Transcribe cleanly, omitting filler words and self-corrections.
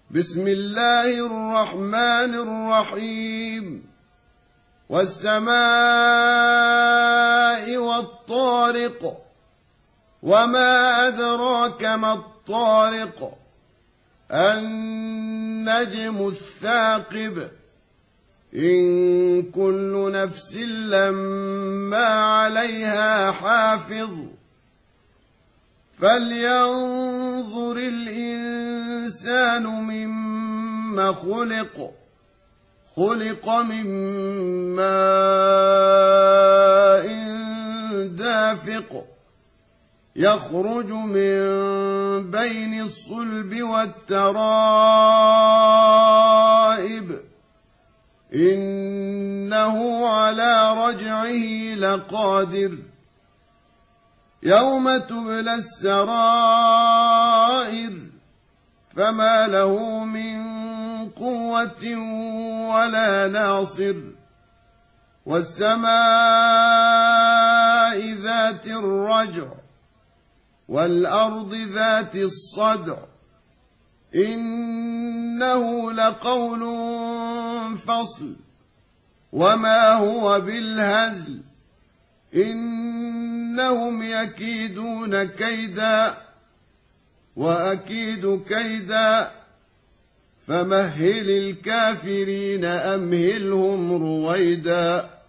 بسم الله الرحمن الرحيم والسماء والطارق وما أدراك ما الطارق النجم الثاقب إن كل نفس لما عليها حافظ فلينظر الإنسان مما خلق من ماء دافق يخرج من بين الصلب والترائب إنه على رجعه لقادر يوم تبلى السرائر فما له من قوة ولا ناصر والسماء ذات الرجع والأرض ذات الصدع إنه لقول فصل وما هو بالهزل إنهم يكيدون كيدا وأكيد كيدا فمهل الكافرين أمهلهم رويدا